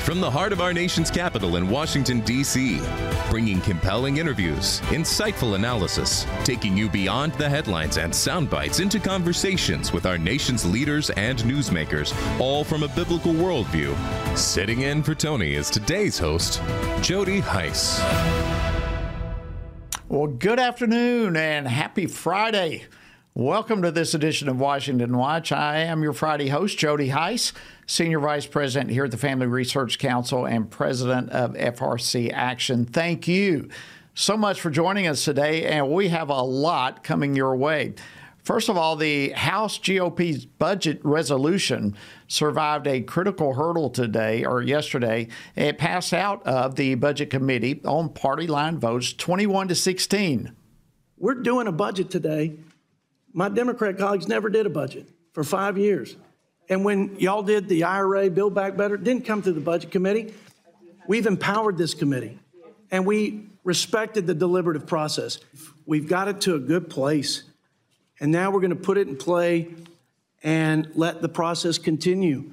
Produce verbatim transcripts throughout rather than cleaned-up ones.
From the heart of our nation's capital in Washington, D C, bringing compelling interviews, insightful analysis, taking you beyond the headlines and sound bites into conversations with our nation's leaders and newsmakers, all from a biblical worldview. Sitting in for Tony is today's host, Jody Hice. Well, good afternoon and happy Friday. Welcome to this edition of Washington Watch. I am your Friday host, Jody Hice, Senior Vice President here at the Family Research Council and President of F R C Action. Thank you so much for joining us today, and we have a lot coming your way. First of all, the House G O P's budget resolution survived a critical hurdle today or yesterday. It passed out of the Budget Committee on party line votes, twenty-one to sixteen. We're doing a budget today. My Democrat colleagues never did a budget for five years. And when y'all did the I R A, Build Back Better, it didn't come through the Budget Committee. We've empowered this committee, and we respected the deliberative process. We've got it to a good place, and now we're going to put it in play and let the process continue.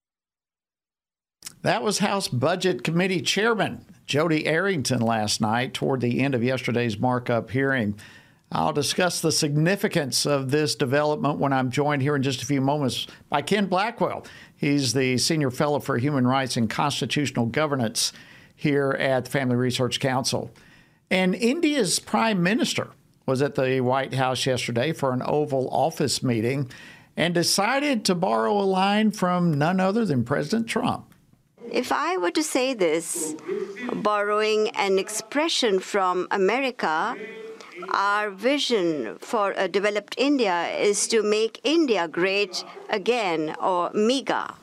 That was House Budget Committee Chairman Jody Arrington last night toward the end of yesterday's markup hearing. I'll discuss the significance of this development when I'm joined here in just a few moments by Ken Blackwell. He's the Senior Fellow for Human Rights and Constitutional Governance here at the Family Research Council. And India's Prime Minister was at the White House yesterday for an Oval Office meeting and decided to borrow a line from none other than President Trump. If I were to say this, borrowing an expression from America, our vision for a developed India is to make India great again, or MEGA.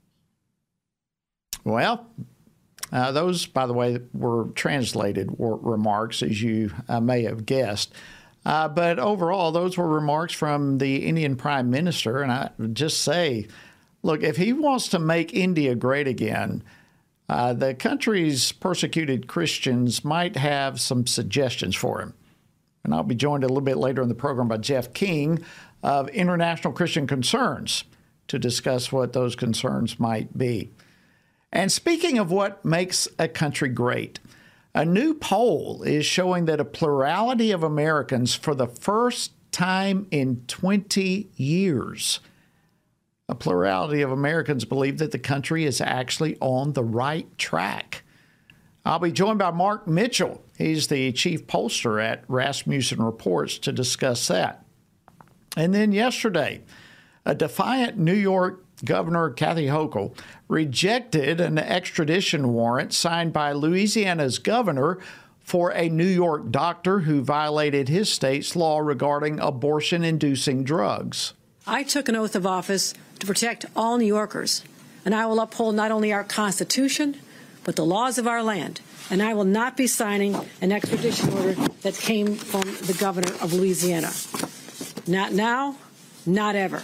Well, uh, those, by the way, were translated were remarks, as you uh, may have guessed. Uh, but overall, those were remarks from the Indian Prime Minister. And I would just say, look, if he wants to make India great again, uh, the country's persecuted Christians might have some suggestions for him. And I'll be joined a little bit later in the program by Jeff King of International Christian Concerns to discuss what those concerns might be. And speaking of what makes a country great, a new poll is showing that a plurality of Americans for the first time in twenty years, a plurality of Americans believe that the country is actually on the right track. I'll be joined by Mark Mitchell. He's the chief pollster at Rasmussen Reports to discuss that. And then yesterday, a defiant New York Governor Kathy Hochul rejected an extradition warrant signed by Louisiana's governor for a New York doctor who violated his state's law regarding abortion-inducing drugs. I took an oath of office to protect all New Yorkers, and I will uphold not only our Constitution, but the laws of our land. And I will not be signing an extradition order that came from the governor of Louisiana. Not now, not ever.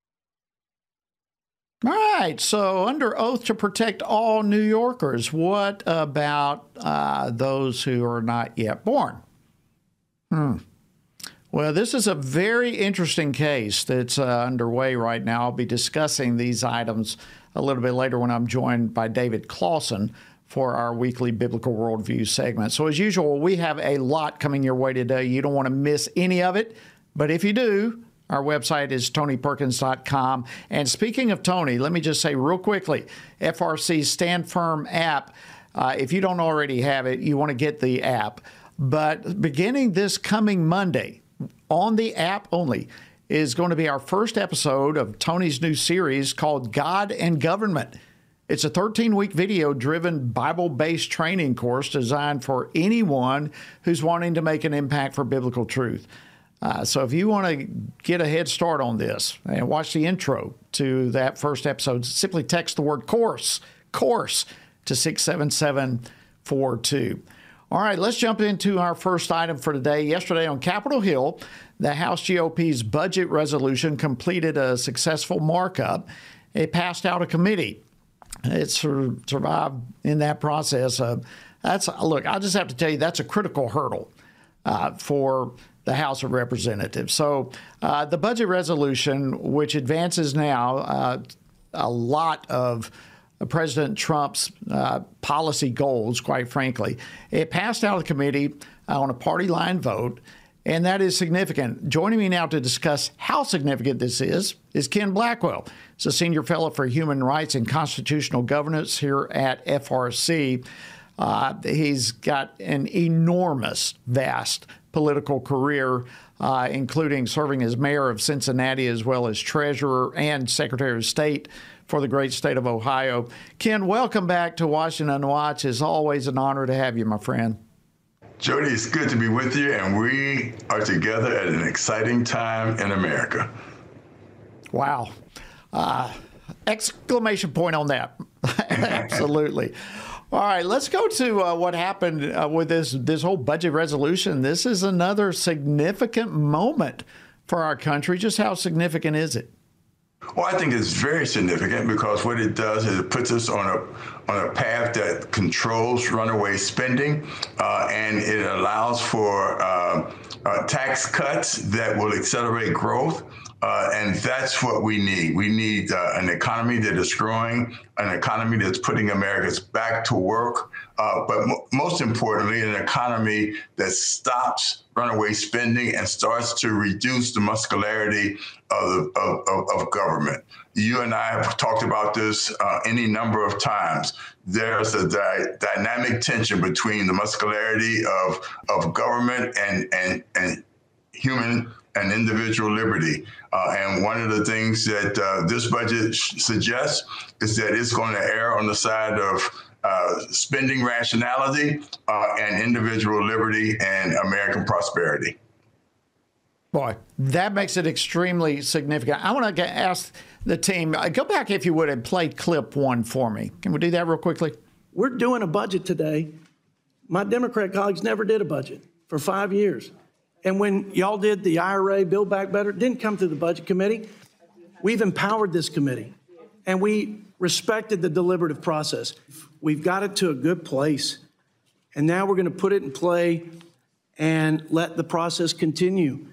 All right, so under oath to protect all New Yorkers, what about uh, those who are not yet born? Hmm. Well, this is a very interesting case that's uh, underway right now. I'll be discussing these items a little bit later when I'm joined by David Clausen for our weekly Biblical Worldview segment. So as usual, we have a lot coming your way today. You don't want to miss any of it, but if you do, our website is tony perkins dot com. And speaking of Tony, let me just say real quickly, F R C's Stand Firm app, uh, if you don't already have it, you want to get the app. But beginning this coming Monday, on the app only, is going to be our first episode of Tony's new series called God and Government. It's a thirteen-week video-driven Bible-based training course designed for anyone who's wanting to make an impact for biblical truth. Uh, so if you want to get a head start on this and watch the intro to that first episode, simply text the word course, course, to six seven seven four two. All right, let's jump into our first item for today. Yesterday on Capitol Hill, the House G O P's budget resolution completed a successful markup. It passed out of committee. It survived in that process. Uh, that's look, I just have to tell you, that's a critical hurdle uh, for the House of Representatives. So uh, the budget resolution, which advances now uh, a lot of President Trump's uh, policy goals, quite frankly. It passed out of the committee on a party line vote, and that is significant. Joining me now to discuss how significant this is is Ken Blackwell. He's a senior fellow for human rights and constitutional governance here at F R C. Uh, he's got an enormous, vast political career, uh, including serving as mayor of Cincinnati as well as treasurer and secretary of state for the great state of Ohio. Ken, welcome back to Washington Watch. It's always an honor to have you, my friend. Jody, it's good to be with you, and we are together at an exciting time in America. Wow. Uh, exclamation point on that. Absolutely. All right, let's go to uh, what happened uh, with this this whole budget resolution. This is another significant moment for our country. Just how significant is it? Well, I think it's very significant because what it does is it puts us on a on a path that controls runaway spending, uh, and it allows for uh, uh, tax cuts that will accelerate growth. Uh, and that's what we need. We need uh, an economy that is growing, an economy that's putting Americans back to work, uh, but mo- most importantly, an economy that stops runaway spending and starts to reduce the muscularity of, of, of, of government. You and I have talked about this uh, any number of times. There's a di- dynamic tension between the muscularity of, of government and, and, and human and individual liberty. Uh, and one of the things that uh, this budget sh- suggests is that it's going to err on the side of uh, spending rationality uh, and individual liberty and American prosperity. Boy, that makes it extremely significant. I want to ask the team, uh, go back, if you would, and play clip one for me. Can we do that real quickly? We're doing a budget today. My Democrat colleagues never did a budget for five years. And when y'all did the I R A, Build Back Better, it didn't come through the Budget Committee. We've empowered this committee, and we respected the deliberative process. We've got it to a good place, and now we're going to put it in play and let the process continue.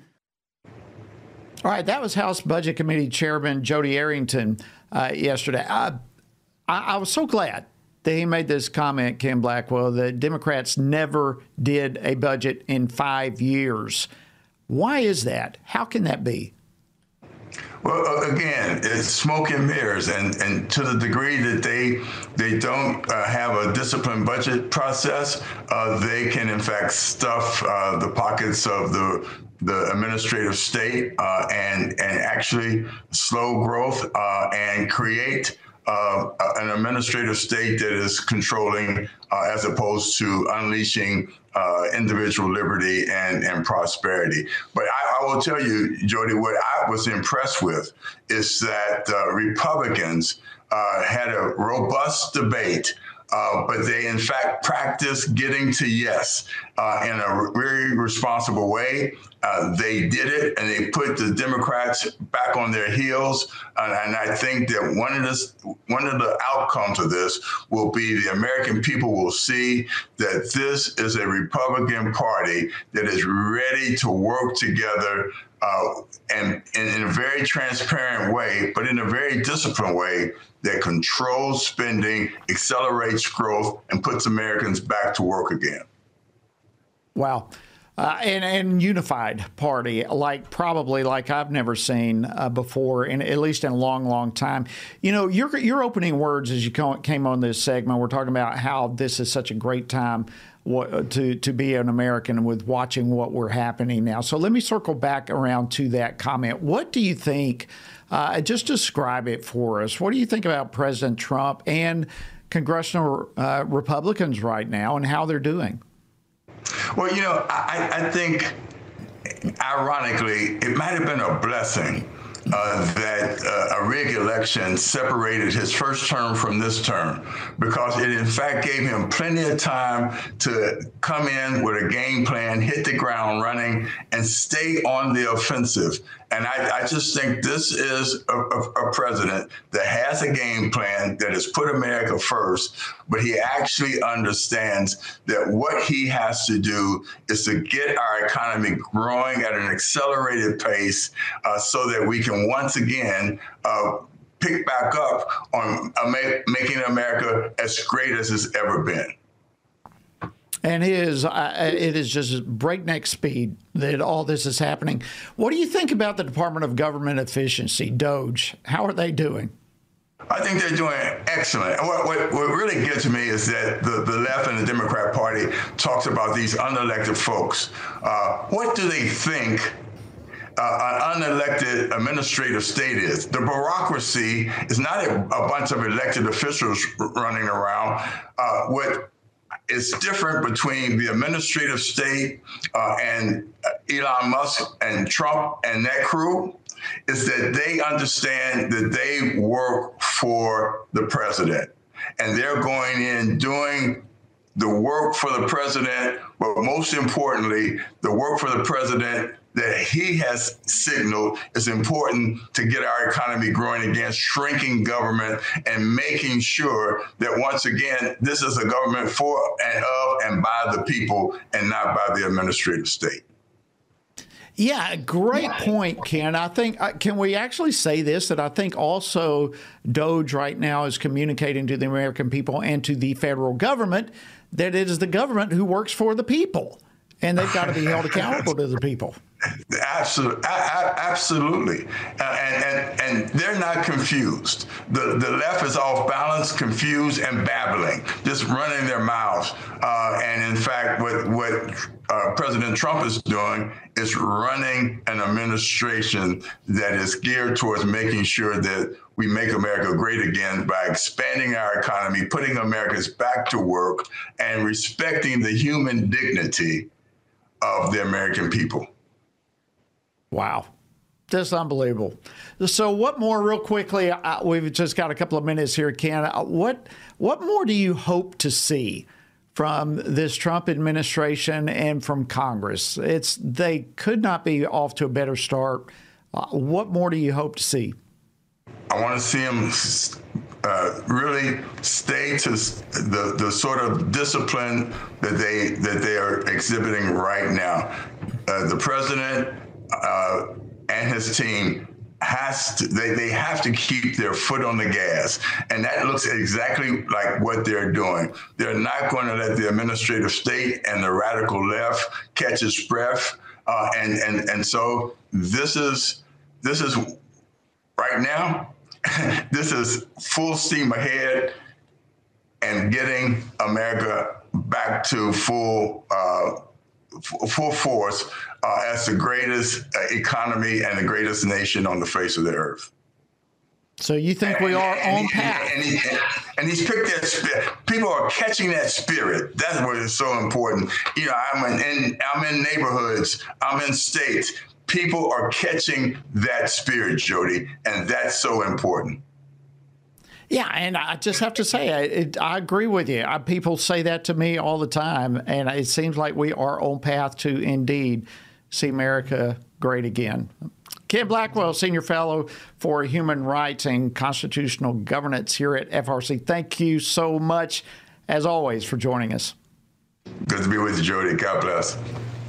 All right, that was House Budget Committee Chairman Jody Arrington uh, yesterday. I, I, I was so glad that he made this comment, Ken Blackwell, that Democrats never did a budget in five years. Why is that? How can that be? Well, again, it's smoke and mirrors, and, and to the degree that they they don't uh, have a disciplined budget process, uh, they can in fact stuff uh, the pockets of the the administrative state uh, and and actually slow growth uh, and create Uh, an administrative state that is controlling uh, as opposed to unleashing uh, individual liberty and, and prosperity. But I, I will tell you, Jody, what I was impressed with is that uh, Republicans uh, had a robust debate, uh, but they in fact practiced getting to yes uh, in a very responsible way. Uh, they did it, and they put the Democrats back on their heels. Uh, and I think that one of this, one of the outcomes of this will be the American people will see that this is a Republican Party that is ready to work together uh, and, and in a very transparent way, but in a very disciplined way that controls spending, accelerates growth, and puts Americans back to work again. Wow. Uh, and, and unified party, like probably like I've never seen uh, before, in, at least in a long, long time. You know, your your opening words as you came on this segment, we're talking about how this is such a great time to to be an American with watching what we're happening now. So let me circle back around to that comment. What do you think? Uh, just describe it for us. What do you think about President Trump and congressional uh, Republicans right now and how they're doing? Well, you know, I, I think, ironically, it might have been a blessing uh, that uh, a rig election separated his first term from this term, because it, in fact, gave him plenty of time to come in with a game plan, hit the ground running, and stay on the offensive. And I, I just think this is a, a, a president that has a game plan that has put America first, but he actually understands that what he has to do is to get our economy growing at an accelerated pace uh, so that we can once again uh, pick back up on uh, make, making America as great as it's ever been. And his, uh, it is just breakneck speed that all this is happening. What do you think about the Department of Government Efficiency, DOGE? How are they doing? I think they're doing excellent. What, what, what really gets me is that the, the left and the Democrat Party talks about these unelected folks. Uh, what do they think uh, an unelected administrative state is? The bureaucracy is not a, a bunch of elected officials running around. Uh, what is different between the administrative state uh, and Elon Musk and Trump and that crew is that they understand that they work for the president, and they're going in doing the work for the president, but most importantly, the work for the president that he has signaled is important to get our economy growing against shrinking government and making sure that, once again, this is a government for and of and by the people and not by the administrative state. Yeah, great point, Ken. I think, uh, can we actually say this, that I think also DOGE right now is communicating to the American people and to the federal government that it is the government who works for the people, and they've got to be held accountable to the people. Absolutely, absolutely, uh, and, and and they're not confused. The the left is off balance, confused, and babbling, just running their mouths. Uh, and in fact, what what uh, President Trump is doing is running an administration that is geared towards making sure that we make America great again by expanding our economy, putting Americans back to work, and respecting the human dignity of the American people. Wow. Just unbelievable. So what more, real quickly, uh, we've just got a couple of minutes here, Ken. Uh, what, what more do you hope to see from this Trump administration and from Congress? It's, they could not be off to a better start. Uh, what more do you hope to see? I want to see them uh, really stay to the, the sort of discipline that they, that they are exhibiting right now. Uh, the president Uh, and his team has to, they, they have to keep their foot on the gas. And that looks exactly like what they're doing. They're not going to let the administrative state and the radical left catch its breath. Uh, and, and, and so this is, this is right now, this is full steam ahead and getting America back to full, uh, full force uh, as the greatest uh, economy and the greatest nation on the face of the earth. So you think and, we are and, on and, path? And, and, and, and he's picked that spirit. People are catching that spirit. That's what is so important. You know, I'm in, in I'm in neighborhoods. I'm in states. People are catching that spirit, Jody, and that's so important. Yeah, and I just have to say, I, it, I agree with you. I, people say that to me all the time, and it seems like we are on path to indeed see America great again. Ken Blackwell, Senior Fellow for Human Rights and Constitutional Governance here at F R C. Thank you so much, as always, for joining us. Good to be with you, Jody. God bless.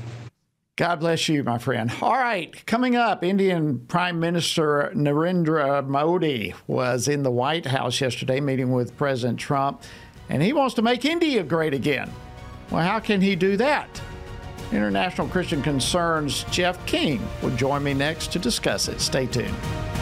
God bless you, my friend. All right, coming up, Indian Prime Minister Narendra Modi was in the White House yesterday meeting with President Trump, and he wants to make India great again. Well, how can he do that? International Christian Concerns' Jeff King will join me next to discuss it. Stay tuned.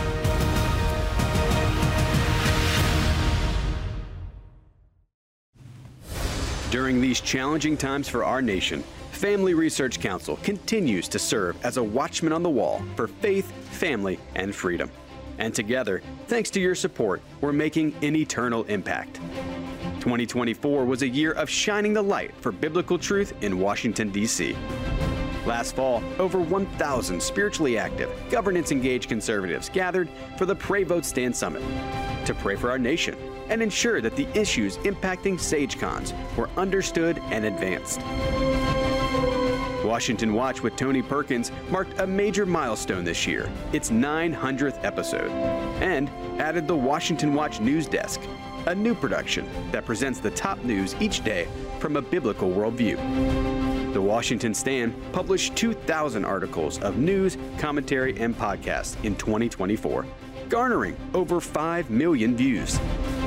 During these challenging times for our nation, Family Research Council continues to serve as a watchman on the wall for faith, family, and freedom. And together, thanks to your support, we're making an eternal impact. twenty twenty-four was a year of shining the light for biblical truth in Washington, D C Last fall, over one thousand spiritually active, governance-engaged conservatives gathered for the Pray Vote Stand Summit to pray for our nation and ensure that the issues impacting SageCons were understood and advanced. Washington Watch with Tony Perkins marked a major milestone this year, its nine hundredth episode, and added the Washington Watch News Desk, a new production that presents the top news each day from a biblical worldview. The Washington Stand published two thousand articles of news, commentary, and podcasts in twenty twenty-four, garnering over five million views.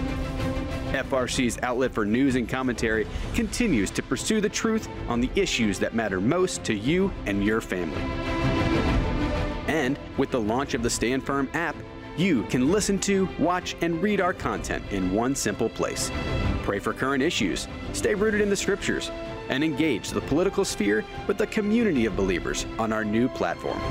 F R C's outlet for news and commentary continues to pursue the truth on the issues that matter most to you and your family. And with the launch of the Stand Firm app, you can listen to, watch, and read our content in one simple place. Pray for current issues, stay rooted in the scriptures, and engage the political sphere with the community of believers on our new platform.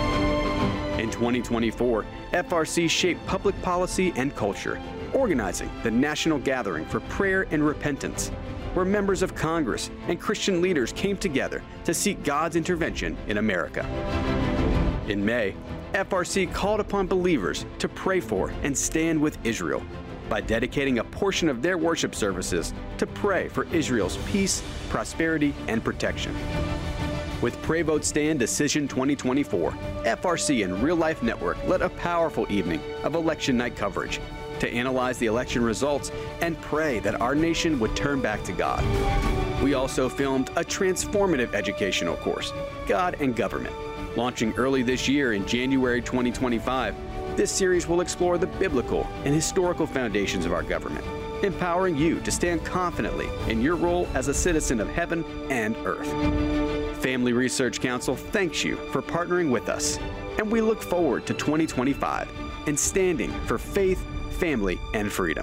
In twenty twenty-four, F R C shaped public policy and culture, organizing the National Gathering for Prayer and Repentance, where members of Congress and Christian leaders came together to seek God's intervention in America. In May, F R C called upon believers to pray for and stand with Israel by dedicating a portion of their worship services to pray for Israel's peace, prosperity, and protection. With Pray Vote Stand Decision twenty twenty-four, F R C and Real Life Network led a powerful evening of election night coverage to analyze the election results and pray that our nation would turn back to God. We also filmed a transformative educational course, God and Government. Launching early this year in January twenty twenty-five, this series will explore the biblical and historical foundations of our government, empowering you to stand confidently in your role as a citizen of heaven and earth. Family Research Council thanks you for partnering with us, and we look forward to twenty twenty-five and standing for faith, family, and freedom.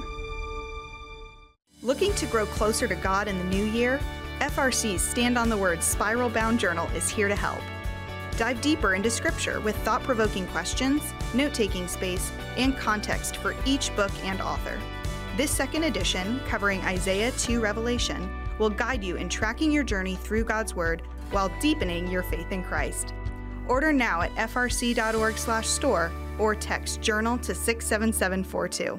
Looking to grow closer to God in the new year? F R C's Stand on the Word Spiral Bound Journal is here to help. Dive deeper into Scripture with thought-provoking questions, note-taking space, and context for each book and author. This second edition, covering Isaiah to Revelation, will guide you in tracking your journey through God's Word while deepening your faith in Christ. Order now at f r c dot org slash store or text journal to six seven seven four two.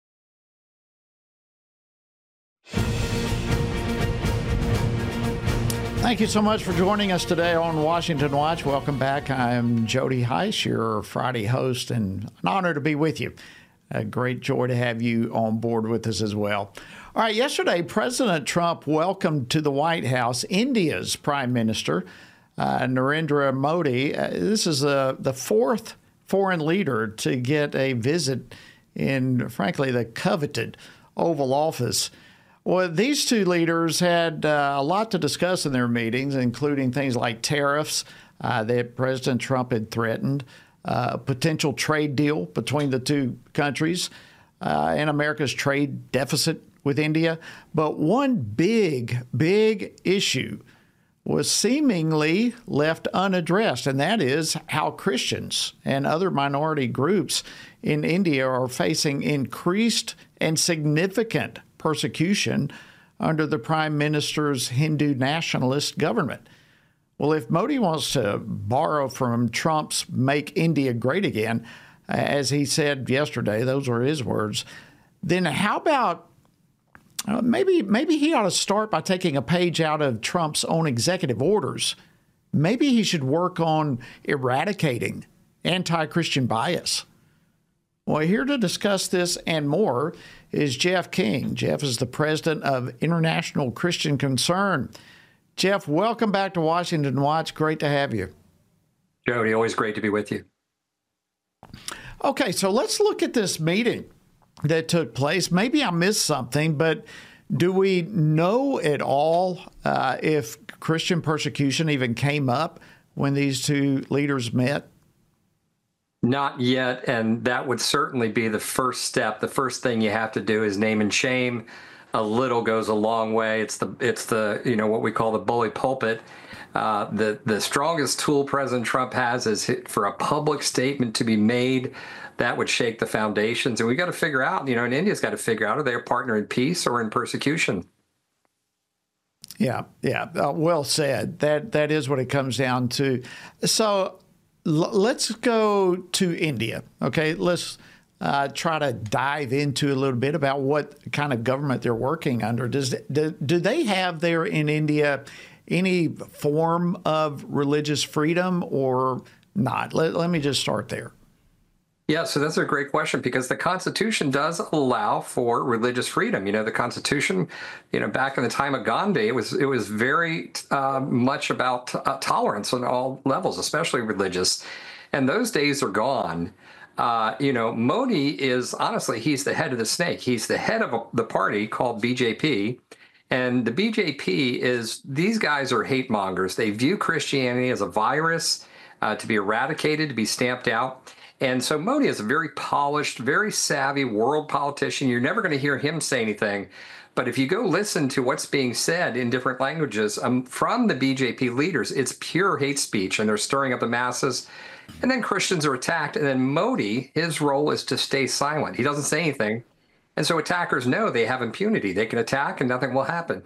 Thank you so much for joining us today on Washington Watch. Welcome back. I'm Jody Heiss, your Friday host, and an honor to be with you. A great joy to have you on board with us as well. All right, yesterday, President Trump welcomed to the White House India's Prime Minister, uh, Narendra Modi. Uh, this is uh, the fourth foreign leader to get a visit in, frankly, the coveted Oval Office. Well, these two leaders had uh, a lot to discuss in their meetings, including things like tariffs uh, that President Trump had threatened, uh, a potential trade deal between the two countries, uh, and America's trade deficit with India. But one big, big issue was seemingly left unaddressed, and that is how Christians and other minority groups in India are facing increased and significant persecution under the Prime Minister's Hindu nationalist government. Well, if Modi wants to borrow from Trump's Make India Great Again, as he said yesterday, those were his words, then how about uh, maybe maybe he ought to start by taking a page out of Trump's own executive orders. Maybe he should work on eradicating anti-Christian bias. Well, here to discuss this and more is Jeff King. Jeff is the president of International Christian Concern. Jeff, welcome back to Washington Watch. Great to have you. Jody, always great to be with you. Okay, so let's look at this meeting that took place. Maybe I missed something, but do we know at all uh, if Christian persecution even came up when these two leaders met? Not yet, and that would certainly be the first step. The first thing you have to do is name and shame. A little goes a long way. It's the it's the you know what we call the bully pulpit. Uh, the the strongest tool President Trump has is for a public statement to be made that would shake the foundations. And we got to figure out, you know, and India's got to figure out, are they a partner in peace or in persecution? Yeah, yeah, uh, well said. That that is what it comes down to. So let's go to India, okay? Let's uh, try to dive into a little bit about what kind of government they're working under. Does do, do they have there in India any form of religious freedom or not? Let, let me just start there. Yeah, so that's a great question because the Constitution does allow for religious freedom. You know, the Constitution, you know, back in the time of Gandhi, it was it was very uh, much about uh, tolerance on all levels, especially religious. And those days are gone. Uh, you know, Modi is, honestly, he's the head of the snake. He's the head of a, the party called B J P. And the B J P is, these guys are hate mongers. They view Christianity as a virus uh, to be eradicated, to be stamped out. And so Modi is a very polished, very savvy world politician. You're never going to hear him say anything. But if you go listen to what's being said in different languages um, from the B J P leaders, it's pure hate speech, and they're stirring up the masses. And then Christians are attacked. And then Modi, his role is to stay silent. He doesn't say anything. And so attackers know they have impunity. They can attack and nothing will happen.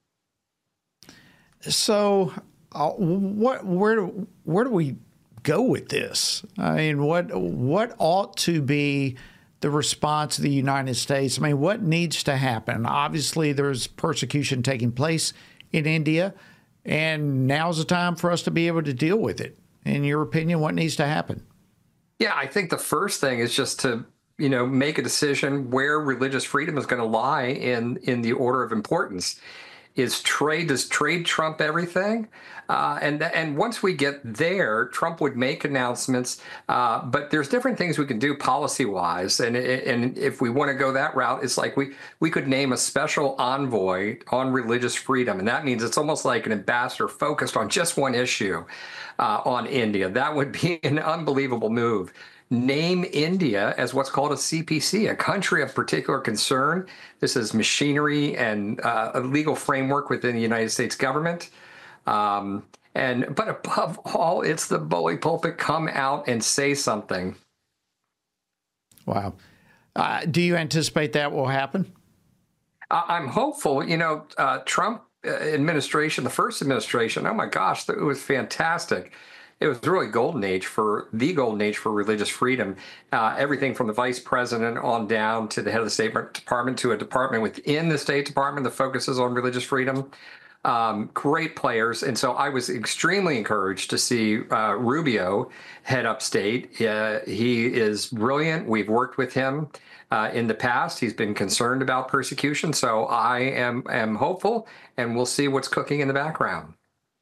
So uh, what, where, where do we go with this? I mean, what, what ought to be the response of the United States? I mean, what needs to happen? Obviously, there's persecution taking place in India, and now's the time for us to be able to deal with it. In your opinion, what needs to happen? Yeah, I think the first thing is just to, you know, make a decision where religious freedom is going to lie in, in the order of importance. Is trade, does trade trump everything? Uh, and and once we get there, Trump would make announcements. Uh, but there's different things we can do policy-wise. And and if we want to go that route, it's like we, we could name a special envoy on religious freedom. And that means it's almost like an ambassador focused on just one issue uh, on India. That would be an unbelievable move. Name India as what's called a C P C, a country of particular concern. This is machinery and uh, a legal framework within the United States government. Um, and but above all, it's the bully pulpit. Come out and say something. Wow. Uh, do you anticipate that will happen? I'm hopeful. You know, uh, Trump administration, the first administration, oh my gosh, it was fantastic. It was really golden age for the golden age for religious freedom. Uh, everything from the vice president on down to the head of the State Department to a department within the State Department that focuses on religious freedom. Um, great players. And so I was extremely encouraged to see uh, Rubio head up state. Uh, he is brilliant. We've worked with him uh, in the past. He's been concerned about persecution. So I am, am hopeful, and we'll see what's cooking in the background.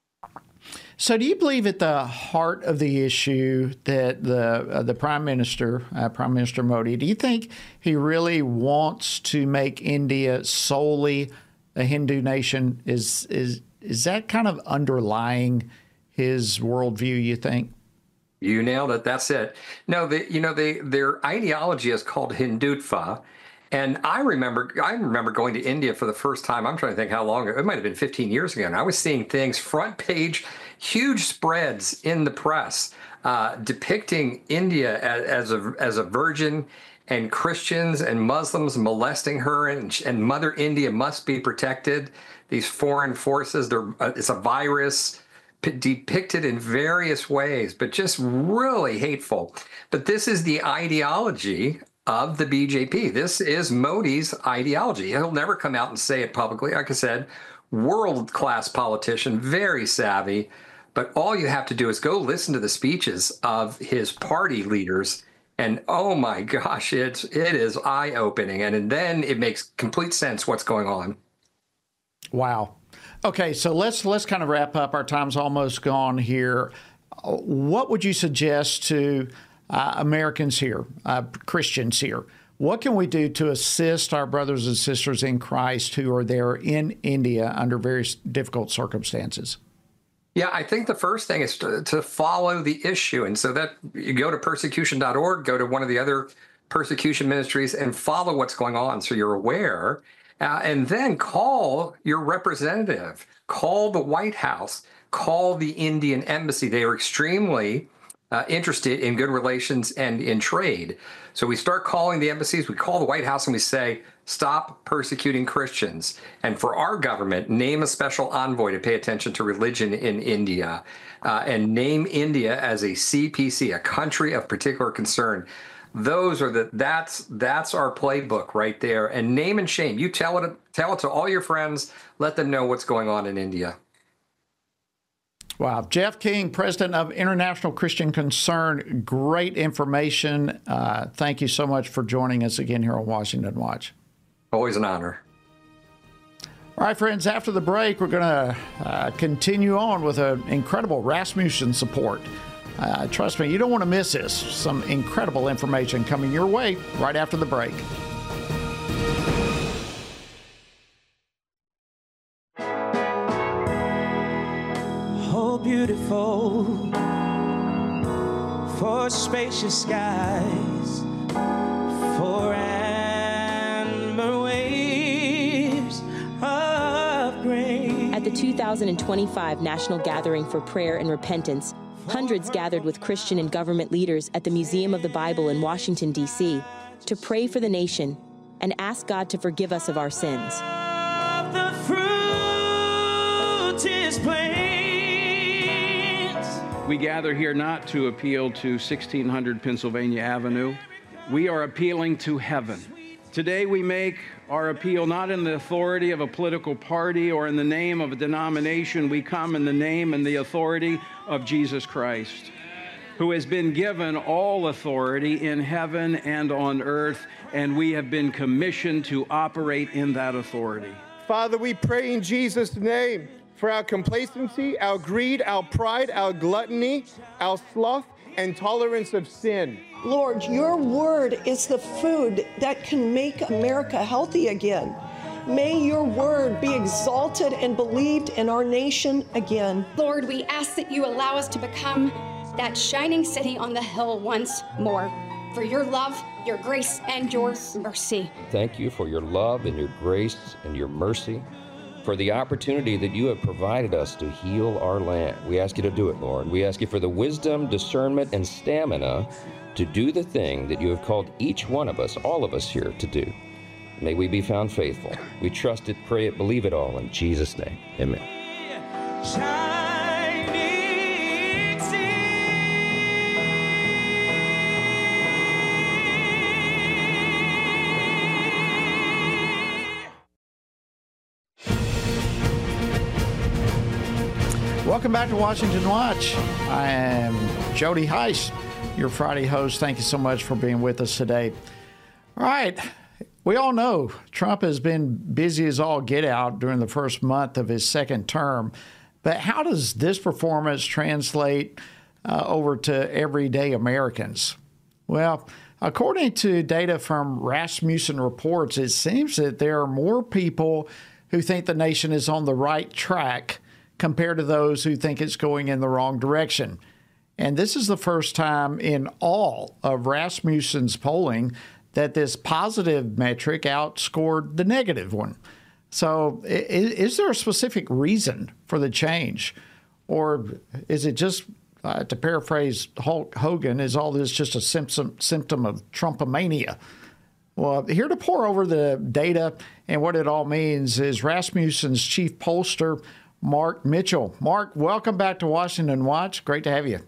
So do you believe at the heart of the issue that the uh, the Prime Minister, uh, Prime Minister Modi, do you think he really wants to make India solely a Hindu nation? Is is is that kind of underlying his worldview, you think? You nailed it. That's it. No, the, you know, they, their ideology is called Hindutva. And I remember, I remember going to India for the first time. I'm trying to think how long ago. It might have been fifteen years ago. And I was seeing things, front page, huge spreads in the press uh, depicting India as, as a as a virgin, and Christians and Muslims molesting her, and, and Mother India must be protected. These foreign forces, they're, uh, it's a virus p- depicted in various ways, but just really hateful. But this is the ideology of the B J P. This is Modi's ideology. He'll never come out and say it publicly. Like I said, world-class politician, very savvy. But all you have to do is go listen to the speeches of his party leaders, and oh my gosh, it's it is eye-opening. And, and then it makes complete sense what's going on. Wow. Okay, so let's let's kind of wrap up. Our time's almost gone here. What would you suggest to Uh, Americans here, uh, Christians here? What can we do to assist our brothers and sisters in Christ who are there in India under very difficult circumstances? Yeah, I think the first thing is to, to follow the issue. And so that you go to persecution dot org, go to one of the other persecution ministries and follow what's going on so you're aware. Uh, and then call your representative, call the White House, call the Indian embassy. They are extremely Uh, interested in good relations and in trade. So we start calling the embassies, we call the White House, and we say, stop persecuting Christians. And for our government, name a special envoy to pay attention to religion in India, uh, and name India as a C P C, a country of particular concern. Those are the, that's, that's our playbook right there. And name and shame. You tell it, tell it to all your friends, let them know what's going on in India. Wow. Jeff King, president of International Christian Concern. Great information. Uh, thank you so much for joining us again here on Washington Watch. Always an honor. All right, friends, after the break, we're going to uh, continue on with an incredible Rasmussen support Uh, trust me, you don't want to miss this. Some incredible information coming your way right after the break. Oh, beautiful for spacious skies, for amber waves of grain. At the two thousand twenty-five National Gathering for Prayer and Repentance, hundreds gathered with Christian and government leaders at the Museum of the Bible in Washington, D C to pray for the nation and ask God to forgive us of our sins. The fruit is plains. We gather here not to appeal to sixteen hundred Pennsylvania Avenue. We are appealing to heaven. Today we make our appeal not in the authority of a political party or in the name of a denomination. We come in the name and the authority of Jesus Christ, who has been given all authority in heaven and on earth, and we have been commissioned to operate in that authority. Father, we pray in Jesus' name for our complacency, our greed, our pride, our gluttony, our sloth, and tolerance of sin. Lord, your word is the food that can make America healthy again. May your word be exalted and believed in our nation again. Lord, we ask that you allow us to become that shining city on the hill once more. For your love, your grace, and your mercy. Thank you for your love and your grace and your mercy, for the opportunity that you have provided us to heal our land. We ask you to do it, Lord. We ask you for the wisdom, discernment, and stamina to do the thing that you have called each one of us, all of us here, to do. May we be found faithful. We trust it, pray it, believe it all in Jesus' name. Amen. Welcome back to Washington Watch. I am Jody Heiss, your Friday host. Thank you so much for being with us today. All right. We all know Trump has been busy as all get out during the first month of his second term. But how does this performance translate uh, over to everyday Americans? Well, according to data from Rasmussen Reports, it seems that there are more people who think the nation is on the right track compared to those who think it's going in the wrong direction. And this is the first time in all of Rasmussen's polling that this positive metric outscored the negative one. So is, is there a specific reason for the change? Or is it just, uh, to paraphrase Hulk Hogan, is all this just a symptom, symptom of Trumpomania? Well, here to pour over the data and what it all means is Rasmussen's chief pollster, Mark Mitchell. Mark, welcome back to Washington Watch. Great to have you.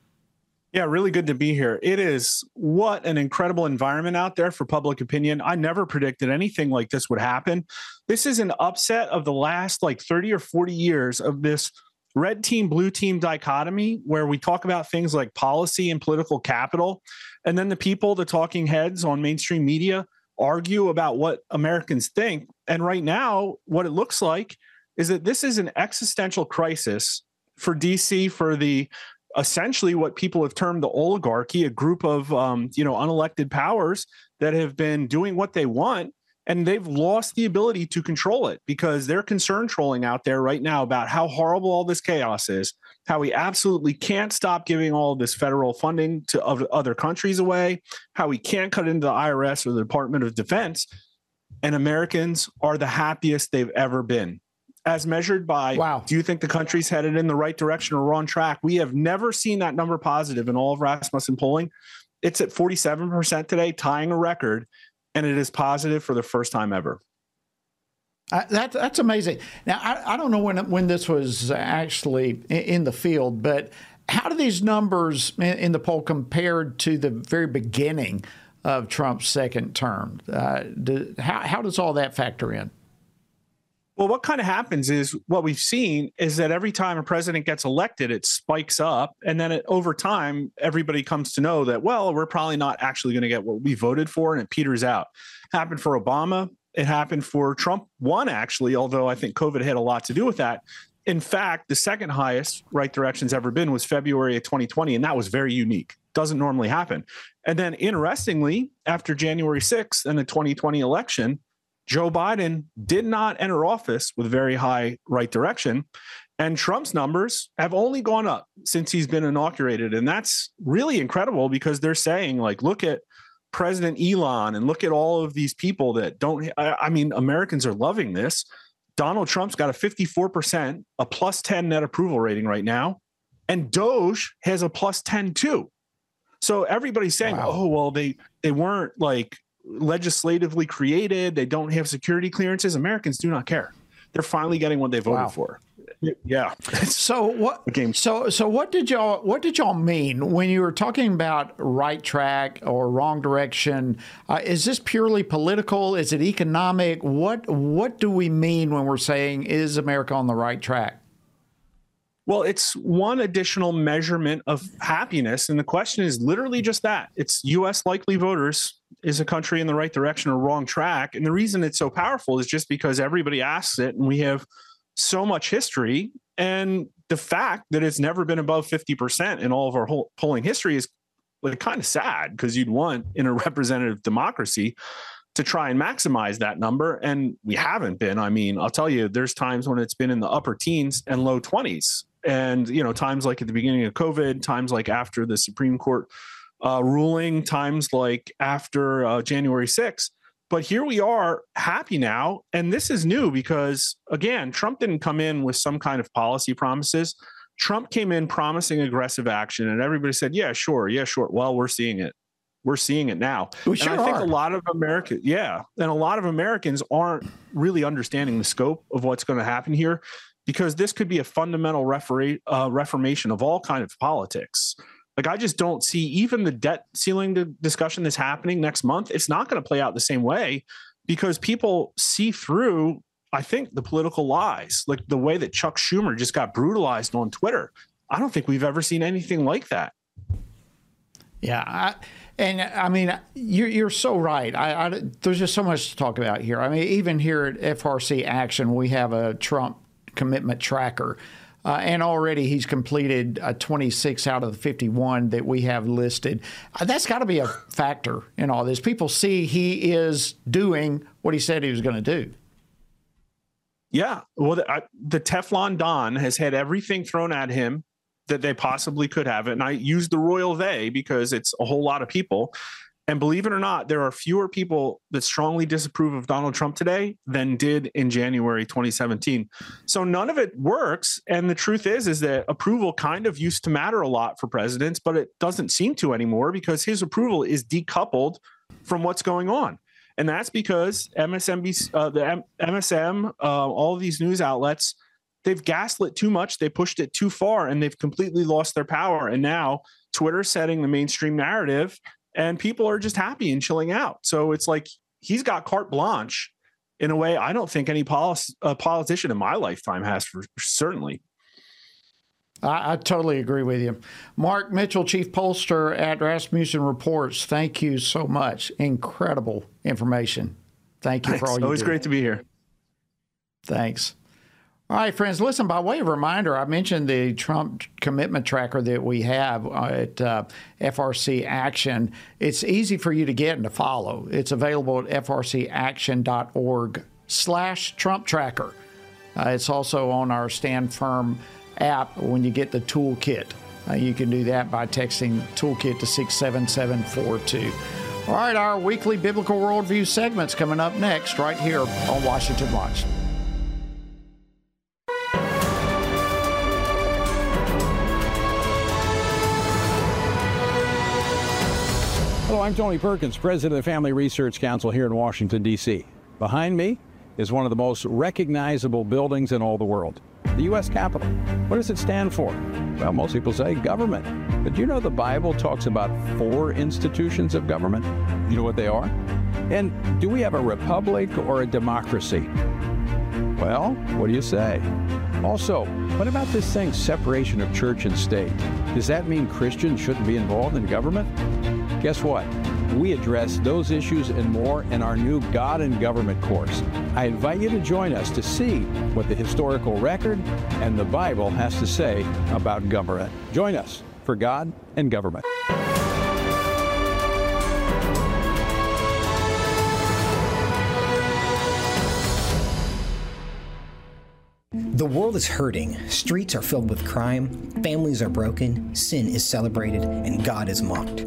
Yeah, really good to be here. It is what an incredible environment out there for public opinion. I never predicted anything like this would happen. This is an upset of the last like thirty or forty years of this red team, blue team dichotomy where we talk about things like policy and political capital. And then the people, the talking heads on mainstream media argue about what Americans think. And right now, what it looks like is that this is an existential crisis for D C, for the essentially what people have termed the oligarchy, a group of um, you know unelected powers that have been doing what they want, and they've lost the ability to control it because they're concern trolling out there right now about how horrible all this chaos is, how we absolutely can't stop giving all of this federal funding to other countries away, how we can't cut into the I R S or the Department of Defense, and Americans are the happiest they've ever been. As measured by, wow. Do you think the country's headed in the right direction or we're on track? We have never seen that number positive in all of Rasmussen polling. It's at forty-seven percent today, tying a record, and it is positive for the first time ever. Uh, that, that's amazing. Now, I, I don't know when when this was actually in, in the field, but how do these numbers in, in the poll compared to the very beginning of Trump's second term? Uh, do, how, how does all that factor in? Well, what kind of happens is what we've seen is that every time a president gets elected, it spikes up. And then it, over time, everybody comes to know that, well, we're probably not actually going to get what we voted for, and it peters out. Happened for Obama. It happened for Trump one, actually, although I think COVID had a lot to do with that. In fact, the second highest right direction's ever been was February of twenty twenty, and that was very unique. Doesn't normally happen. And then interestingly, after January sixth and the twenty twenty election, Joe Biden did not enter office with very high right direction. And Trump's numbers have only gone up since he's been inaugurated. And that's really incredible because they're saying, like, look at President Elon and look at all of these people that don't, I, I mean, Americans are loving this. Donald Trump's got a fifty-four percent, a plus ten net approval rating right now. And Doge has a plus ten too. So everybody's saying, wow. oh, well, they, they weren't like legislatively created. They don't have security clearances. Americans do not care. They're finally getting what they voted wow. for. Yeah. So what? So so what did y'all what did y'all mean when you were talking about right track or wrong direction? Uh, is this purely political? Is it economic? What what do we mean when we're saying is America on the right track? Well, it's one additional measurement of happiness, and the question is literally just that. It's U S likely voters. Is a country in the right direction or wrong track? And the reason it's so powerful is just because everybody asks it, and we have so much history. And the fact that it's never been above fifty percent in all of our whole polling history is like kind of sad, because you'd want in a representative democracy to try and maximize that number. And we haven't been. I mean, I'll tell you, there's times when it's been in the upper teens and low twenties. And, you know, times like at the beginning of COVID, times like after the Supreme Court uh, ruling, times like after uh, January sixth. But here we are, happy now. And this is new because, again, Trump didn't come in with some kind of policy promises. Trump came in promising aggressive action, and everybody said, yeah, sure, yeah, sure. Well, we're seeing it. We're seeing it now. We sure and I think are. a lot of America, yeah, and a lot of Americans aren't really understanding the scope of what's going to happen here, because this could be a fundamental refer- uh, reformation of all kind of politics. Like, I just don't see even the debt ceiling discussion that's happening next month. It's not going to play out the same way, because people see through, I think, the political lies, like the way that Chuck Schumer just got brutalized on Twitter. I don't think we've ever seen anything like that. Yeah. I, and I mean, you're, you're so right. I, I, there's just so much to talk about here. I mean, even here at F R C Action, we have a Trump commitment tracker. Uh, and already he's completed uh, twenty-six out of the fifty-one that we have listed. Uh, that's got to be a factor in all this. People see he is doing what he said he was going to do. Yeah. Well, the, I, the Teflon Don has had everything thrown at him that they possibly could have. And I use the royal they because it's a whole lot of people. And believe it or not, there are fewer people that strongly disapprove of Donald Trump today than did in January twenty seventeen. So none of it works. And the truth is, is that approval kind of used to matter a lot for presidents, but it doesn't seem to anymore, because his approval is decoupled from what's going on. And that's because M S N B C, uh, the M- MSM, uh, all of these news outlets, they've gaslit too much. They pushed it too far, and they've completely lost their power. And now Twitter's setting the mainstream narrative, and people are just happy and chilling out. So it's like he's got carte blanche in a way I don't think any policy, uh, politician in my lifetime has, for certainly. I, I totally agree with you. Mark Mitchell, Chief Pollster at Rasmussen Reports, thank you so much. Incredible information. Thank you Thanks. for all you do. Always great to be here. Thanks. All right, friends, listen, by way of reminder, I mentioned the Trump commitment tracker that we have at uh, F R C Action. It's easy for you to get and to follow. It's available at f r c action dot org slash Trump tracker. Uh, it's also on our Stand Firm app when you get the toolkit. Uh, you can do that by texting toolkit to six seven seven four two. All right, our weekly Biblical Worldview segment's coming up next right here on Washington Watch. Hello, I'm Tony Perkins, president of the Family Research Council here in Washington, D C Behind me is one of the most recognizable buildings in all the world, the U S Capitol. What does it stand for? Well, most people say government. But you know the Bible talks about four institutions of government? You know what they are? And do we have a republic or a democracy? Well, what do you say? Also, what about this thing, separation of church and state? Does that mean Christians shouldn't be involved in government? Guess what? We address those issues and more in our new God and Government course. I invite you to join us to see what the historical record and the Bible has to say about government. Join us for God and Government. The world is hurting, streets are filled with crime, families are broken, sin is celebrated, and God is mocked.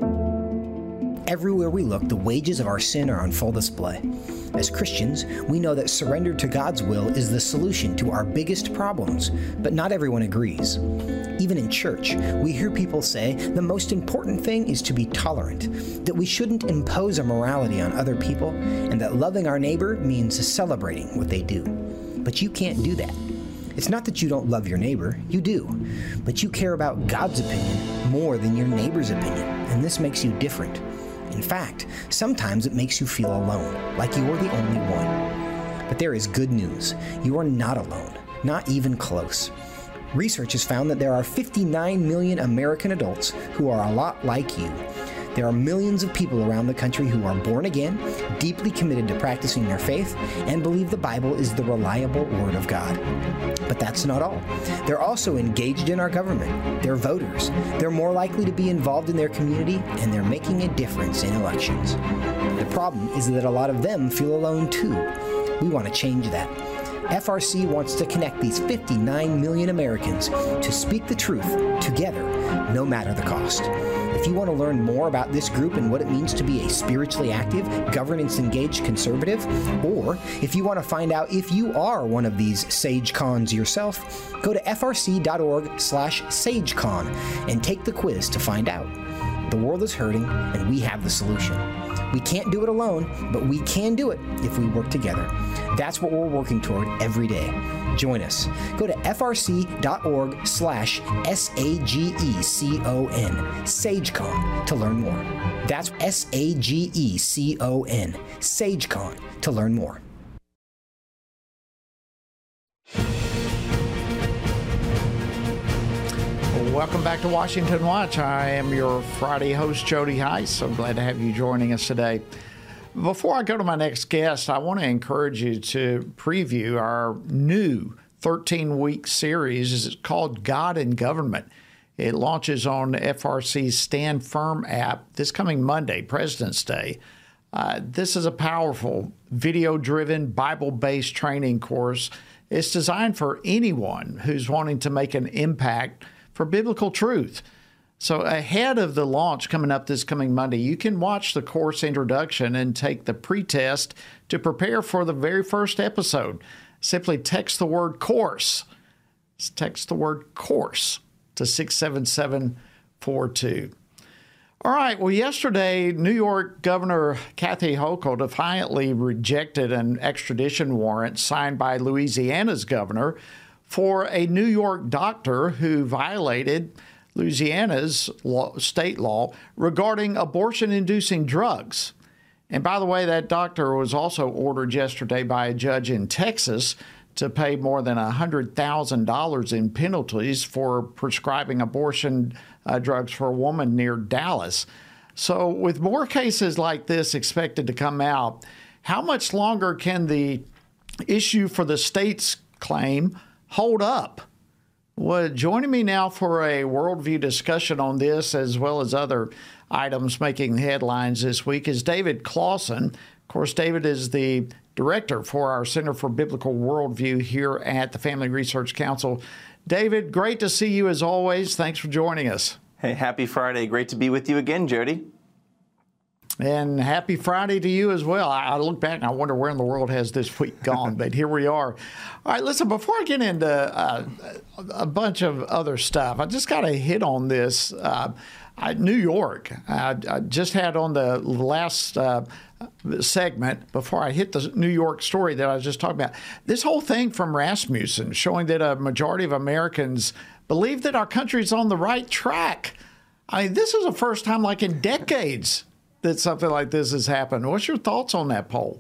Everywhere we look, the wages of our sin are on full display. As Christians, we know that surrender to God's will is the solution to our biggest problems, but not everyone agrees. Even in church, we hear people say the most important thing is to be tolerant, that we shouldn't impose our morality on other people, and that loving our neighbor means celebrating what they do. But you can't do that. It's not that you don't love your neighbor, you do, but you care about God's opinion more than your neighbor's opinion, and this makes you different. In fact, sometimes it makes you feel alone, like you're the only one. But there is good news. You are not alone, not even close. Research has found that there are fifty-nine million American adults who are a lot like you. There are millions of people around the country who are born again, deeply committed to practicing their faith, and believe the Bible is the reliable Word of God. But that's not all. They're also engaged in our government. They're voters. They're more likely to be involved in their community, and they're making a difference in elections. The problem is that a lot of them feel alone too. We want to change that. F R C wants to connect these fifty-nine million Americans to speak the truth together, no matter the cost. If you want to learn more about this group and what it means to be a spiritually active, governance-engaged conservative, or if you want to find out if you are one of these SageCons yourself, go to f r c dot org slash sagecon and take the quiz to find out. The world is hurting, and we have the solution. We can't do it alone, but we can do it if we work together. That's what we're working toward every day. Join us. Go to f r c dot org slash S A G E C O N, SageCon, to learn more. That's S A G E C O N, SageCon, to learn more. Welcome back to Washington Watch. I am your Friday host, Jody Heiss. So glad to have you joining us today. Before I go to my next guest, I want to encourage you to preview our new thirteen-week series. It's called God and Government. It launches on F R C's Stand Firm app this coming Monday, President's Day. Uh, this is a powerful, video-driven, Bible-based training course. It's designed for anyone who's wanting to make an impact for biblical truth. So ahead of the launch coming up this coming Monday, you can watch the course introduction and take the pretest to prepare for the very first episode. Simply text the word course. Text the word course to six seven seven four two. All right, well, yesterday, New York Governor Kathy Hochul defiantly rejected an extradition warrant signed by Louisiana's governor for a New York doctor who violated Louisiana's law, state law regarding abortion-inducing drugs. And by the way, that doctor was also ordered yesterday by a judge in Texas to pay more than one hundred thousand dollars in penalties for prescribing abortion uh, drugs for a woman near Dallas. So with more cases like this expected to come out, how much longer can the issue for the state's claim hold up? Well, joining me now for a worldview discussion on this, as well as other items making headlines this week, is David Closson. Of course, David is the director for our Center for Biblical Worldview here at the Family Research Council. David, great to see you as always. Thanks for joining us. Hey, happy Friday. Great to be with you again, Jody. And happy Friday to you as well. I look back and I wonder where in the world has this week gone, but here we are. All right, listen, before I get into uh, a bunch of other stuff, I just got to hit on this. Uh, I, New York, I, I just had on the last uh, segment, before I hit the New York story that I was just talking about, this whole thing from Rasmussen showing that a majority of Americans believe that our country's on the right track. I mean, this is the first time like in decades that something like this has happened. What's your thoughts on that poll?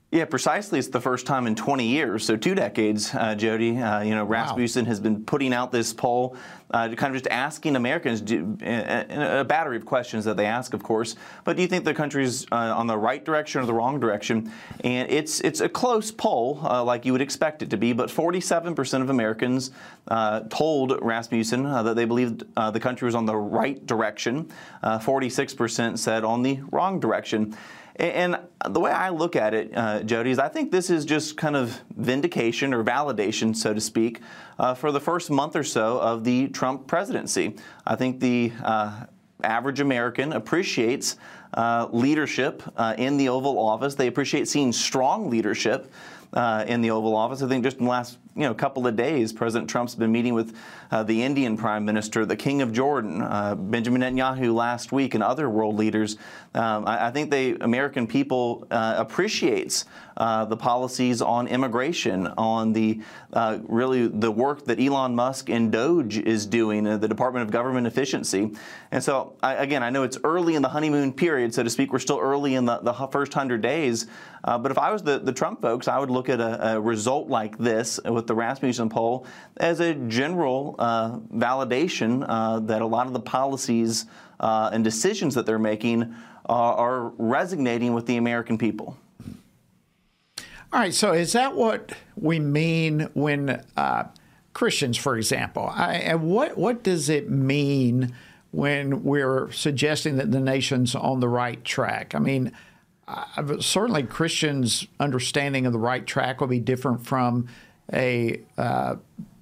Yeah, precisely. It's the first time in twenty years, so two decades, uh, Jody. Uh, you know, Rasmussen wow. has been putting out this poll, uh, kind of just asking Americans do, uh, a battery of questions that they ask, of course. But do you think the country's uh, on the right direction or the wrong direction? And it's it's a close poll, uh, like you would expect it to be. But forty-seven percent of Americans uh, told Rasmussen uh, that they believed uh, the country was on the right direction. Uh, forty-six percent said on the wrong direction. And the way I look at it, uh, Jody, is I think this is just kind of vindication or validation, so to speak, uh, for the first month or so of the Trump presidency. I think the uh, average American appreciates uh, leadership uh, in the Oval Office. They appreciate seeing strong leadership uh, in the Oval Office. I think just in the last you know, couple of days, President Trump's been meeting with uh, the Indian Prime Minister, the King of Jordan, uh, Benjamin Netanyahu last week, and other world leaders. Um, I, I think the American people uh, appreciates uh, the policies on immigration, on the uh, really the work that Elon Musk and Doge is doing, uh, the Department of Government Efficiency. And so, I, again, I know it's early in the honeymoon period, so to speak. We're still early in the, the first hundred days. Uh, but if I was the, the Trump folks, I would look at a, a result like this with the Rasmussen poll as a general uh, validation uh, that a lot of the policies uh, and decisions that they're making uh, are resonating with the American people. All right, so is that what we mean when uh, Christians, for example, I, and what, what does it mean when we're suggesting that the nation's on the right track? I mean, uh, certainly Christians' understanding of the right track will be different from a uh,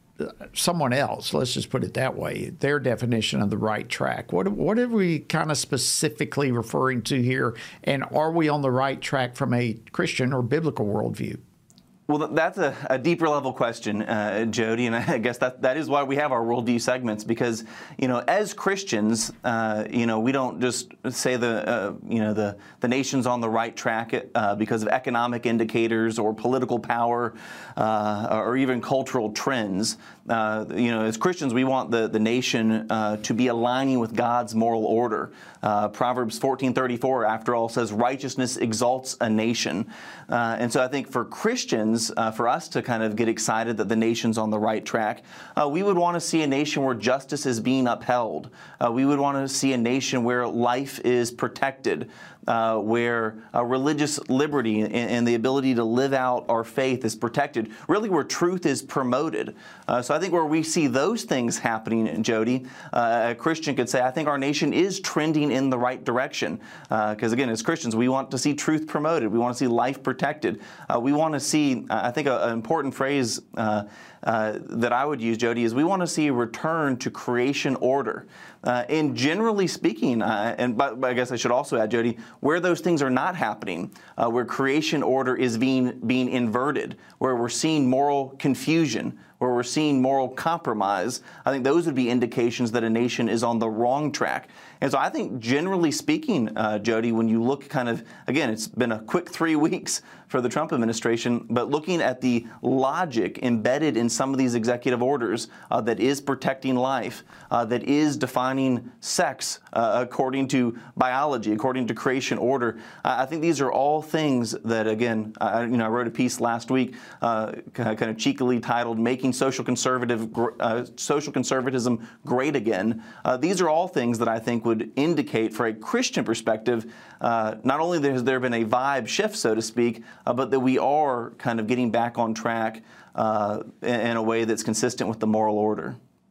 someone else. Let's just put it that way. Their definition of the right track. What what are we kind of specifically referring to here? And are we on the right track from a Christian or biblical worldview? Well, that's a, a deeper level question, uh, Jody, and I guess that that is why we have our worldview segments, because, you know, as Christians, uh, you know, we don't just say the, uh, you know, the, the nation's on the right track uh, because of economic indicators or political power uh, or even cultural trends. Uh, you know, as Christians, we want the, the nation uh, to be aligning with God's moral order. Uh, Proverbs fourteen thirty-four, after all, says righteousness exalts a nation. Uh, and so I think for Christians, uh, for us to kind of get excited that the nation's on the right track, uh, we would want to see a nation where justice is being upheld. Uh, we would want to see a nation where life is protected. Uh, where uh, religious liberty and, and the ability to live out our faith is protected, really where truth is promoted. Uh, so I think where we see those things happening, Jody, uh, a Christian could say, I think our nation is trending in the right direction. Because uh, again, as Christians, we want to see truth promoted. We want to see life protected. Uh, we want to see, I think an important phrase uh, uh, that I would use, Jody, is we want to see a return to creation order. Uh, and generally speaking, uh, and but, but I guess I should also add, Jody, where those things are not happening, uh, where creation order is being being inverted, where we're seeing moral confusion, where we're seeing moral compromise, I think those would be indications that a nation is on the wrong track. And so I think generally speaking, uh, Jody, when you look kind of, again, it's been a quick three weeks for the Trump administration, but looking at the logic embedded in some of these executive orders uh, that is protecting life, uh, that is defining sex uh, according to biology, according to creation order, uh, I think these are all things that, again, I, you know, I wrote a piece last week uh, kind of cheekily titled "Making Social Conservative uh, Social Conservatism Great Again." Uh, these are all things that I think would indicate, for a Christian perspective, uh, not only has there been a vibe shift, so to speak, uh, but that we are kind of getting back on track uh, in, in a way that's consistent with the moral order.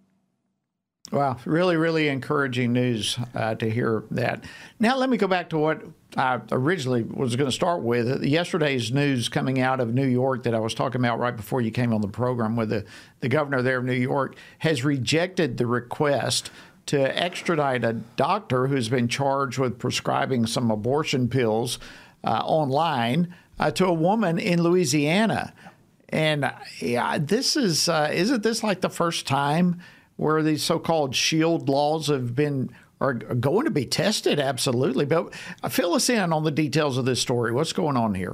Wow, really, really encouraging news uh, to hear that. Now let me go back to what I originally was going to start with. Yesterday's news coming out of New York that I was talking about right before you came on the program, where the, the governor there of New York has rejected the request to extradite a doctor who's been charged with prescribing some abortion pills uh, online uh, to a woman in Louisiana. And yeah, this is, uh, isn't this like the first time where these so-called shield laws have been, are going to be tested? Absolutely. But fill us in on the details of this story. What's going on here?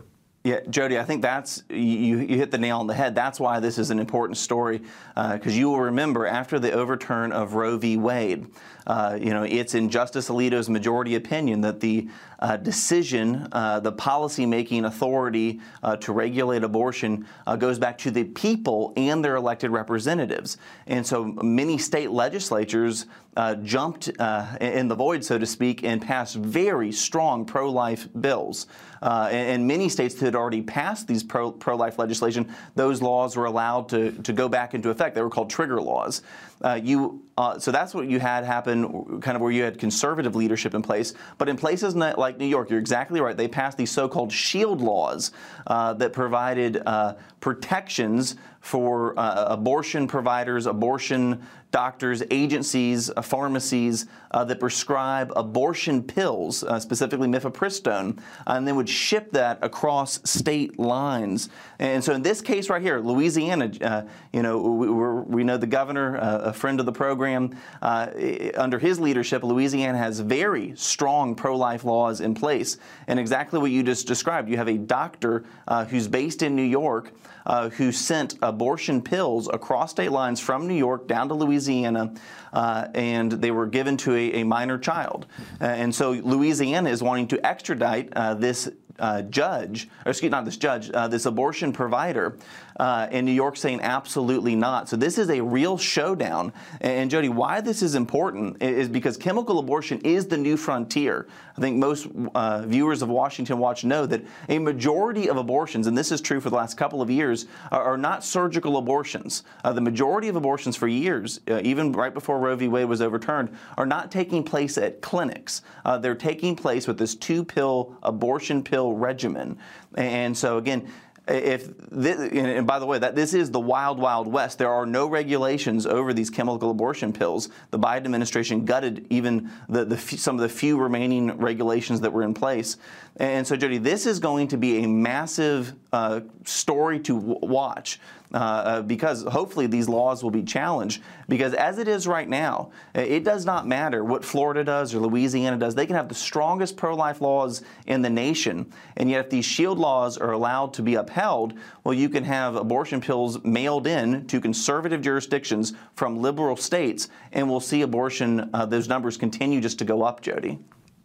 Yeah, Jody, I think that's, you, you hit the nail on the head. That's why this is an important story, because uh, you will remember after the overturn of Roe v. Wade, uh, you know, it's in Justice Alito's majority opinion that the uh, decision, uh, the policy-making authority uh, to regulate abortion uh, goes back to the people and their elected representatives. And so many state legislatures uh, jumped uh, in the void, so to speak, and passed very strong pro-life bills. Uh, and, and many states that had already passed these pro, pro-life legislation, those laws were allowed to, to go back into effect. They were called trigger laws. Uh, you, uh, so that's what you had happen, kind of where you had conservative leadership in place. But in places like New York, you're exactly right. They passed these so-called shield laws uh, that provided uh, protections for uh, abortion providers, abortion doctors, agencies, uh, pharmacies uh, that prescribe abortion pills, uh, specifically mifepristone, and then would ship that across state lines. And so in this case right here, Louisiana, uh, you know, we, we're, we know the governor, uh, a friend of the program, uh, under his leadership, Louisiana has very strong pro-life laws in place. And exactly what you just described, you have a doctor uh, who's based in New York uh, who sent abortion pills across state lines from New York down to Louisiana, uh, and they were given to a, a minor child. Uh, and so Louisiana is wanting to extradite uh, this Uh, judge, or excuse not this judge, uh, this abortion provider, uh, in New York saying absolutely not. So this is a real showdown. And, and Jody, why this is important is because chemical abortion is the new frontier. I think most uh, viewers of Washington Watch know that a majority of abortions, and this is true for the last couple of years, are, are not surgical abortions. Uh, the majority of abortions for years, uh, even right before Roe v. Wade was overturned, are not taking place at clinics. Uh, they're taking place with this two-pill abortion pill regimen. And so again, if this, and by the way, that this is the wild, wild west. There are no regulations over these chemical abortion pills. The Biden administration gutted even the, the some of the few remaining regulations that were in place. And so, Jody, this is going to be a massive uh, story to w- watch. Uh, because hopefully these laws will be challenged. Because as it is right now, it does not matter what Florida does or Louisiana does. They can have the strongest pro-life laws in the nation, and yet if these shield laws are allowed to be upheld, well, you can have abortion pills mailed in to conservative jurisdictions from liberal states, and we'll see abortion, uh, those numbers continue just to go up, Jody.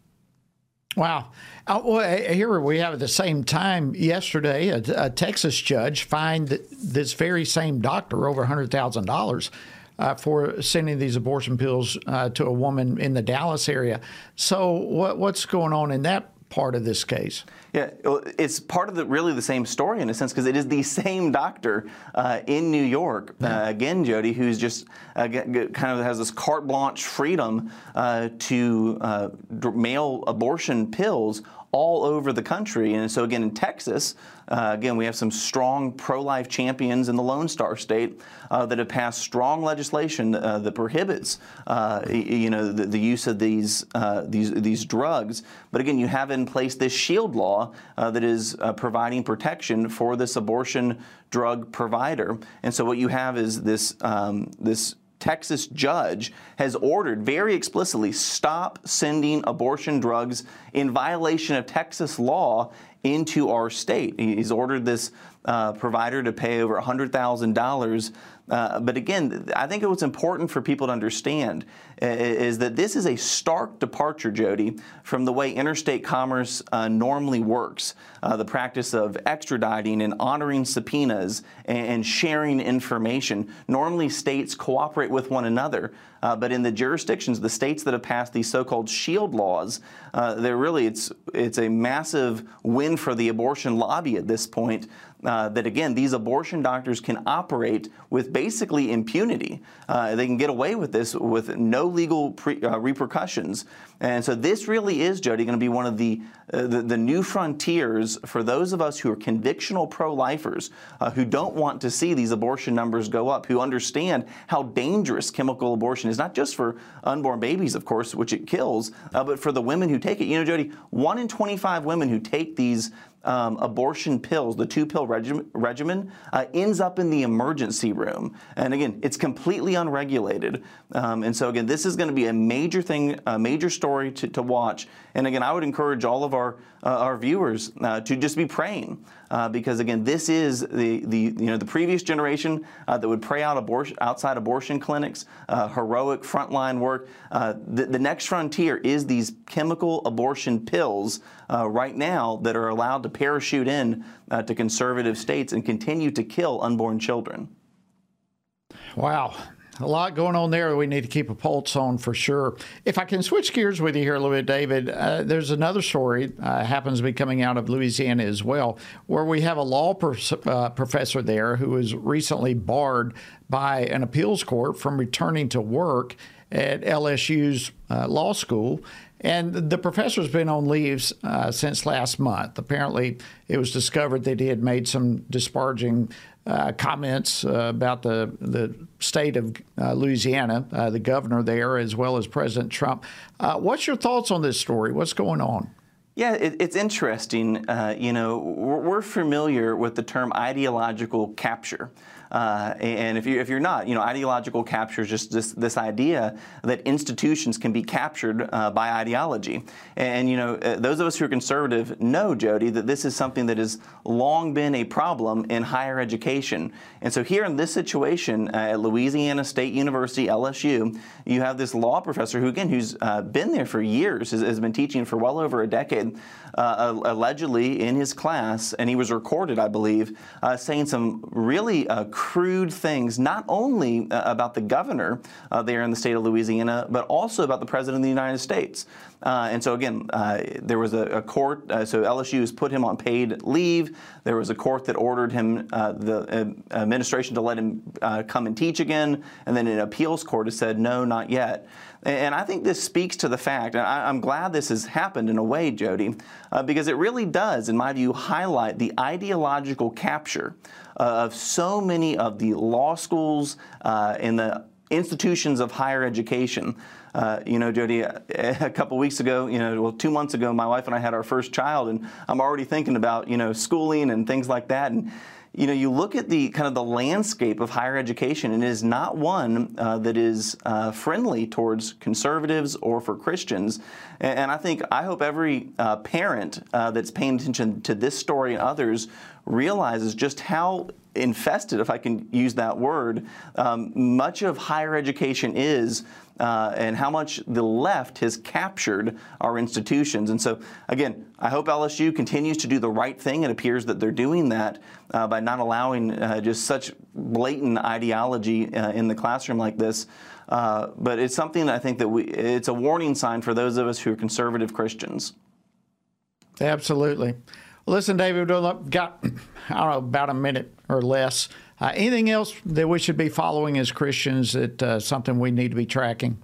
Wow. Uh, well, here we have at the same time yesterday, a, a Texas judge fined this very same doctor over one hundred thousand dollars uh, for sending these abortion pills uh, to a woman in the Dallas area. So what, what's going on in that part of this case? Yeah, it's part of the really the same story in a sense, because it is the same doctor uh, in New York, uh, again, Jody, who's just uh, kind of has this carte blanche freedom uh, to uh, mail abortion pills all over the country. And so again, in Texas, uh, again, we have some strong pro-life champions in the Lone Star State uh, that have passed strong legislation uh, that prohibits, uh, you know, the, the use of these uh, these these drugs. But again, you have in place this shield law uh, that is uh, providing protection for this abortion drug provider. And so what you have is this um, this. Texas judge has ordered very explicitly, stop sending abortion drugs in violation of Texas law into our state. He's ordered this uh, provider to pay over one hundred thousand dollars. Uh, but again, I think what's important for people to understand is that this is a stark departure, Jody, from the way interstate commerce uh, normally works. Uh, the practice of extraditing and honoring subpoenas and sharing information. Normally, states cooperate with one another. Uh, but in the jurisdictions, the states that have passed these so-called shield laws, uh, they're really, it's, it's a massive win for the abortion lobby at this point. Uh, that again, these abortion doctors can operate with basically impunity. Uh, they can get away with this with no legal pre, uh, repercussions. And so this really is, Jody, going to be one of the, uh, the the new frontiers for those of us who are convictional pro-lifers, uh, who don't want to see these abortion numbers go up, who understand how dangerous chemical abortion is, not just for unborn babies, of course, which it kills, uh, but for the women who take it. You know, Jody, one in twenty-five women who take these Um, abortion pills, the two-pill regi- regimen, uh, ends up in the emergency room. And again, it's completely unregulated. Um, and so again, this is going to be a major thing, a major story to, to watch. And again, I would encourage all of our uh, our viewers uh, to just be praying Uh, because again, this is the, the you know the previous generation uh, that would pray out abortion outside abortion clinics, uh, heroic frontline work. Uh, the, the next frontier is these chemical abortion pills uh, right now that are allowed to parachute in uh, to conservative states and continue to kill unborn children. Wow. A lot going on there we need to keep a pulse on for sure. If I can switch gears with you here a little bit, David, uh, there's another story uh, happens to be coming out of Louisiana as well, where we have a law pers- uh, professor there who was recently barred by an appeals court from returning to work at L S U's uh, law school. And the professor's been on leave uh, since last month. Apparently, it was discovered that he had made some disparaging uh, comments uh, about the, the state of uh, Louisiana, uh, the governor there, as well as President Trump. Uh, what's your thoughts on this story? What's going on? Yeah, it, it's interesting. Uh, you know, we're, we're familiar with the term ideological capture. Uh, and if, you, if you're not, you know, ideological capture is just this, this idea that institutions can be captured uh, by ideology. And, you know, uh, those of us who are conservative know, Jody, that this is something that has long been a problem in higher education. And so here in this situation uh, at Louisiana State University, L S U, you have this law professor who, again, who's uh, been there for years, has, has been teaching for well over a decade, uh, allegedly in his class, and he was recorded, I believe, uh, saying some really uh, crude things, not only uh, about the governor uh, there in the state of Louisiana, but also about the president of the United States. Uh, and so again, uh, there was a, a court, uh, so L S U has put him on paid leave. There was a court that ordered him, uh, the uh, administration, to let him uh, come and teach again. And then an appeals court has said, no, not yet. And I think this speaks to the fact, and I, I'm glad this has happened in a way, Jody, uh, because it really does, in my view, highlight the ideological capture uh, of so many of the law schools uh, and the institutions of higher education. Uh, you know, Jody, a, a couple weeks ago, you know, well, two months ago, my wife and I had our first child, and I'm already thinking about, you know, schooling and things like that. And you know, you look at the kind of the landscape of higher education, and it is not one uh, that is uh, friendly towards conservatives or for Christians. And, and I think, I hope every uh, parent uh, that's paying attention to this story and others realizes just how infested, if I can use that word, um, much of higher education is, uh, and how much the left has captured our institutions. And so, again, I hope L S U continues to do the right thing. It appears that they're doing that uh, by not allowing uh, just such blatant ideology uh, in the classroom like this. Uh, but it's something I think that we, it's a warning sign for those of us who are conservative Christians. Absolutely. Listen, David, we've got, I don't know, about a minute or less. Uh, anything else that we should be following as Christians, that uh, something we need to be tracking?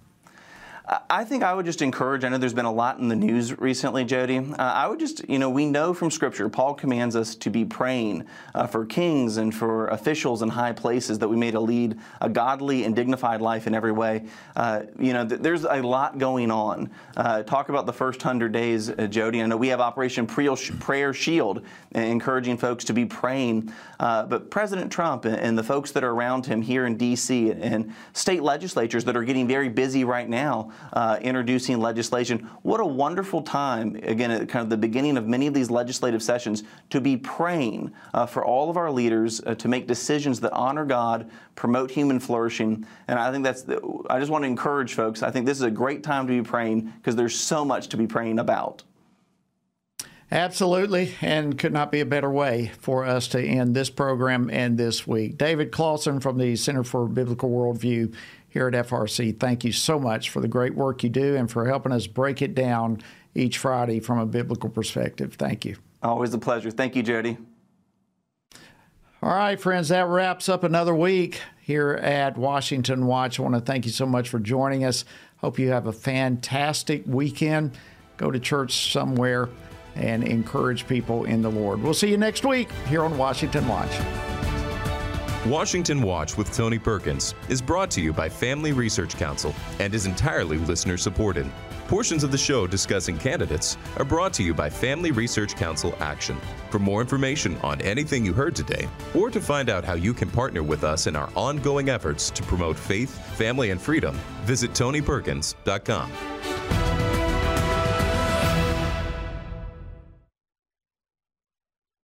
I think I would just encourage, I know there's been a lot in the news recently, Jody. Uh, I would just, you know, we know from Scripture, Paul commands us to be praying uh, for kings and for officials in high places, that we may to lead a godly and dignified life in every way. Uh, you know, th- there's a lot going on. Uh, talk about the first hundred days, uh, Jody. I know we have Operation Prayer Shield, uh, encouraging folks to be praying. Uh, but President Trump and, and the folks that are around him here in D C and state legislatures that are getting very busy right now, Uh, introducing legislation. What a wonderful time, again, at kind of the beginning of many of these legislative sessions, to be praying uh, for all of our leaders uh, to make decisions that honor God, promote human flourishing. And I think that's, the, I just want to encourage folks, I think this is a great time to be praying, because there's so much to be praying about. Absolutely, and could not be a better way for us to end this program and this week. David Closson from the Center for Biblical Worldview here at F R C, thank you so much for the great work you do and for helping us break it down each Friday from a biblical perspective. Thank you. Always a pleasure. Thank you, Jody. All right, friends, that wraps up another week here at Washington Watch. I want to thank you so much for joining us. Hope you have a fantastic weekend. Go to church somewhere and encourage people in the Lord. We'll see you next week here on Washington Watch. Washington Watch with Tony Perkins is brought to you by Family Research Council and is entirely listener-supported. Portions of the show discussing candidates are brought to you by Family Research Council Action. For more information on anything you heard today, or to find out how you can partner with us in our ongoing efforts to promote faith, family, and freedom, visit tony perkins dot com.